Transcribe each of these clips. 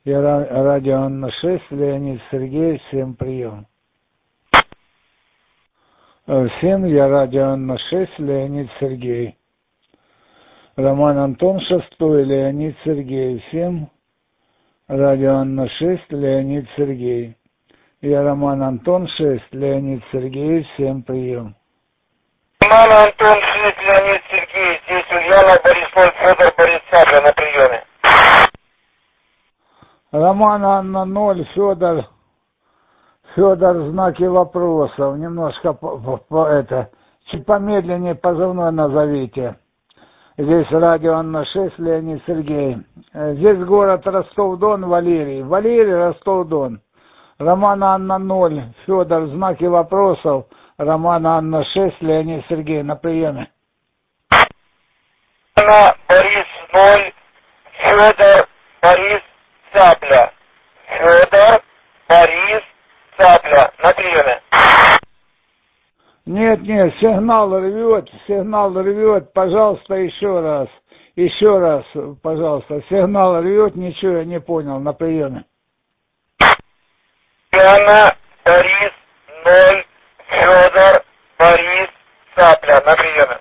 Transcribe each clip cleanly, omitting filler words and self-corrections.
Я радио Анна 6, Леонид Сергей, всем прием. Всем я радио Анна 6, Леонид Сергей. Роман Антон 6, Леонид Сергей. Всем радио Анна 6, Леонид Сергей. Я Роман Антон 6, Леонид Сергей, всем прием. Роман Антон 6, Леонид Сергей, здесь Ульяна, Борис 0, Федор, Борис Сабля на приеме. Роман Анна 0, Федор, знаки вопросов. Немножко чуть помедленнее позывной назовите. Здесь радио Анна 6, Леонид Сергей. Здесь город Ростов-Дон, Валерий. Валерий, Ростов-Дон. Роман Анна 0, Федор, знаки вопросов. Роман Анна 6, Леонид Сергей на приеме. Борис 0, Федор, Борис Сабля. Федор, Борис Сабля на приеме. Нет, сигнал рвет, пожалуйста, еще раз, пожалуйста, сигнал рвет, ничего я не понял, на приеме. Ульяна, Борис 0, Федор, Борис Сабля на приеме.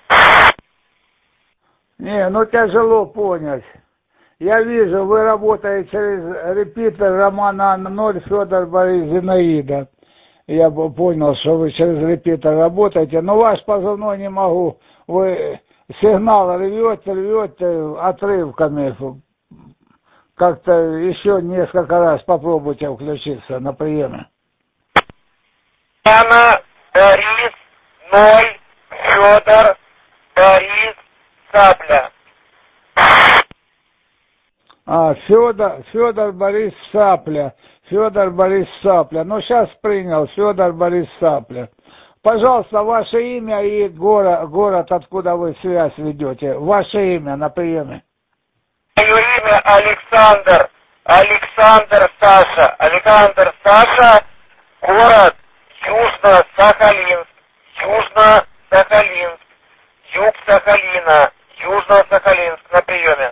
Не, тяжело понять. Я вижу, вы работаете через репитер Романа Анна 0, Федор, Борис, Зинаида. Я понял, что вы через репитер работаете, но ваш позывной не могу. Вы сигнал рвете отрывками. Как-то еще несколько раз попробуйте включиться на приеме. Ульяна, Борис 0, Федор, Борис Сабля. Федор Борис Сапля. Федор Борис Сапля. Сейчас принял. Федор Борис Сапля. Пожалуйста, ваше имя и город, откуда вы связь ведете. Ваше имя на приеме. Мое имя Александр. Александр Саша. Город Южно-Сахалинск. Юг Сахалина. Южно-Сахалинск на приеме.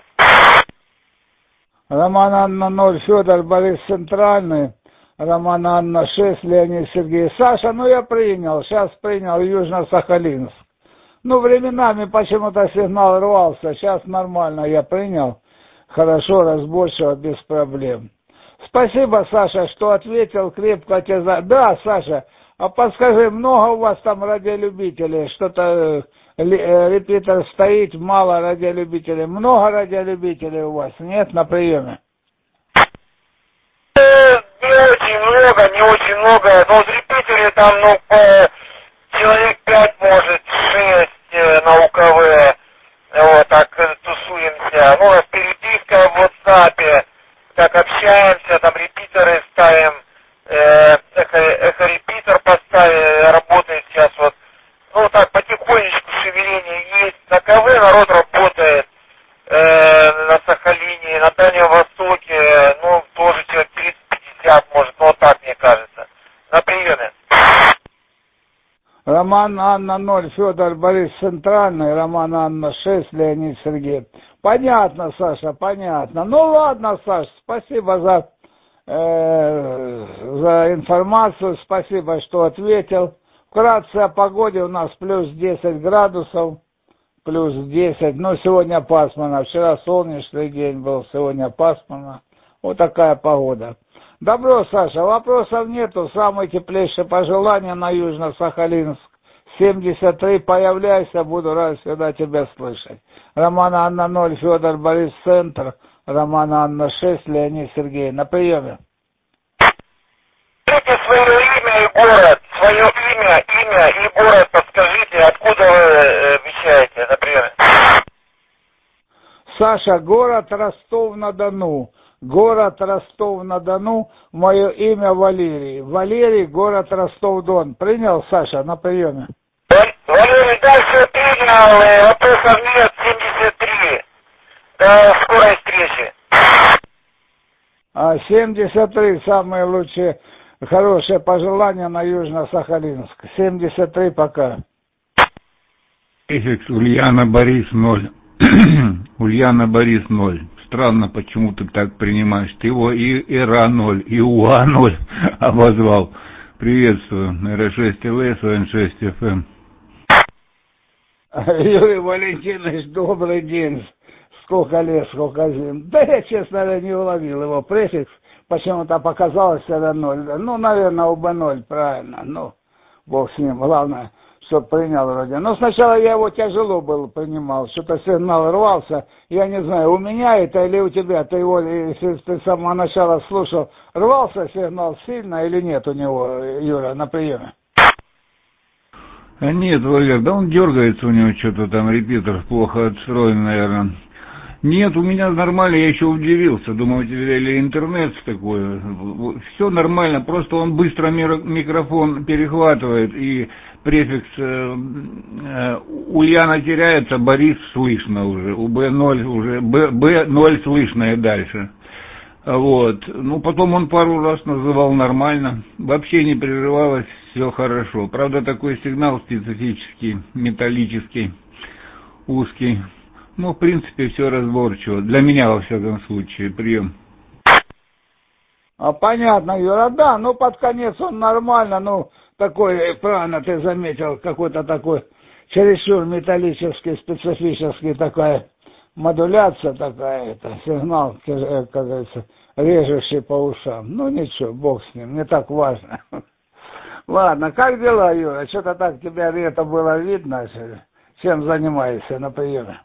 Роман Анна 0, Федор Борис Центральный, Роман Анна 6, Леонид Сергей. Саша, я принял, сейчас принял Южно-Сахалинск. Временами почему-то сигнал рвался, сейчас нормально я принял. Хорошо, разборчиво, без проблем. Спасибо, Саша, что ответил, крепко тебе за... Да, Саша, а подскажи, много у вас там радиолюбителей? Что-то репитер стоит, мало радиолюбителей. Много радиолюбителей у вас? Нет, на приеме? Не очень много. Но в репитере там, человек 5, может, 6 на УКВ. Так тусуемся. Переписка в WhatsApp. Так общаемся, там репитеры ставим. Эхорепитер поставили, работает сейчас так потихонечку шевеление есть. На КВ народ работает, на Сахалине, на Дальнем Востоке, тоже человек 30-50, может, так мне кажется. На приеме. Роман Анна 0, Федор Борис Центральный, Роман Анна 6, Леонид Сергей. Понятно, Саша, понятно. Ладно, Саша, спасибо за информацию, спасибо, что ответил. Вкратце о погоде: у нас плюс 10 градусов, плюс 10, сегодня пасмурно, вчера солнечный день был, сегодня пасмурно, такая погода. Добро, Саша, вопросов нету, самые теплейшие пожелания на Южно-Сахалинск, 73, появляйся, буду рад всегда тебя слышать. Роман Анна 0, Федор Борис Центр, Роман Анна 6, Леонид Сергей, на приеме. Свое имя и город, имя и город подскажите, откуда вы вещаете на приеме. Саша, город Ростов-на-Дону. Мое имя Валерий. Валерий, город Ростов-Дон. Принял, Саша, на приеме? Валерий, да, все принял, вопросов нет, 73. До скорой встречи. 73, самые лучшие, хорошие пожелания на Южно-Сахалинск. 73, пока. Ульяна Борис 0. Ульяна Борис 0. странно, почему ты так принимаешь. Ты его и ИРА-0, и УА-0 обозвал. Приветствую. РШ-ЛС, ОН6ФМ. Юрий Валентинович, добрый день. Сколько лет, сколько зим. Да я, честно говоря, не уловил его префикс. Почему-то показалось это 0. Ну, наверное, УБ-0, правильно. Ну, бог с ним. Главное, чтобы принял вроде. Но сначала я его тяжело был принимал. Что-то сигнал рвался. Я не знаю, у меня это или у тебя. Ты его, если ты с самого начала слушал, рвался сигнал сильно или нет у него, Юра, на приеме? А нет, Валер, да он дергается, у него что-то там, репитер плохо отстроен, наверное. Нет, у меня нормально, я еще удивился. Думаю, у тебя или интернет такой. Все нормально, просто он быстро микрофон перехватывает, и префикс у Яна теряется, Борис слышно уже, у Б0 уже, Б0 слышно и дальше. Вот. Ну, потом он пару раз называл нормально, вообще не прерывалось, все хорошо. Правда, такой сигнал специфический, металлический, узкий. Ну, в принципе, все разборчиво. Для меня, во всяком случае, прием. Понятно, Юра, да, ну, под конец он нормально, ну, такой, правильно ты заметил, какой-то такой чересчур металлический, специфический такая модуляция такая, это сигнал, как говорится, режущий по ушам. Ну, ничего, бог с ним, не так важно. Ладно, как дела, Юра? Что-то так тебя это было видно, чем занимаешься на приеме?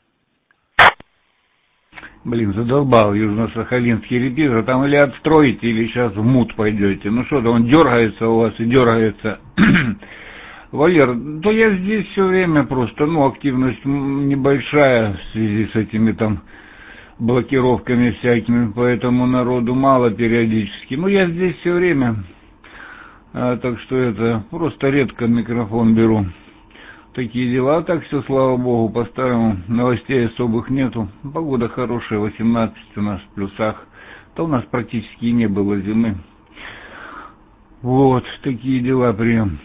Блин, задолбал южно-сахалинский репитер, там или отстроите, или сейчас в мут пойдете. Ну что-то он дергается у вас и дергается. Валер, да я здесь все время просто, ну, активность небольшая в связи с этими там блокировками всякими, поэтому народу мало периодически. Ну, я здесь все время, так что это, просто редко микрофон беру. Такие дела, так все, слава богу, по-старому, новостей особых нету. Погода хорошая, 18 у нас в плюсах, то у нас практически и не было зимы. Вот, такие дела, прием.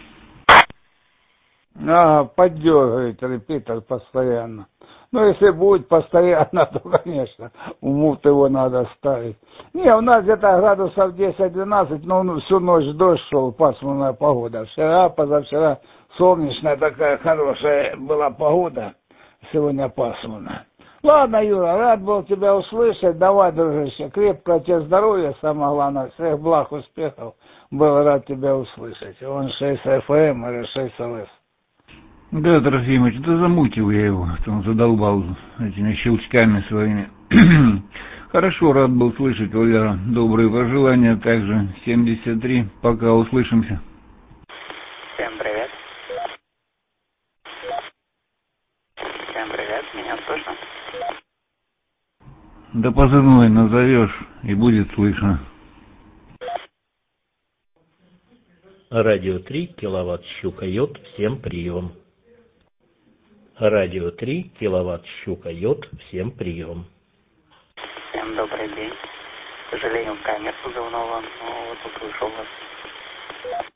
Поддергивает репитер постоянно. Ну, если будет постоянно, то, конечно, умут его надо ставить. Не, у нас где-то градусов 10-12, но всю ночь дождь шел, пасмурная погода. Вчера, позавчера солнечная такая хорошая была погода, сегодня пасмурная. Ладно, Юра, рад был тебя услышать. Давай, дружище, крепкого тебе здоровья, самое главное, всех благ, успехов. Был рад тебя услышать. Он 6 ФМ или 6 ЛС. Да, Трофимыч, да замутил я его, он задолбал этими щелчками своими. Хорошо, рад был слышать, Валера. Добрые пожелания также. 73, пока услышимся. Всем привет. Всем привет, меня слышно? Да позывной назовешь, и будет слышно. Радио 3, киловатт Щука-Йод, всем прием. Радио 3, киловатт Щука-Йод, всем прием. Всем добрый день. К сожалению, камер позывного, но вот услышал вас.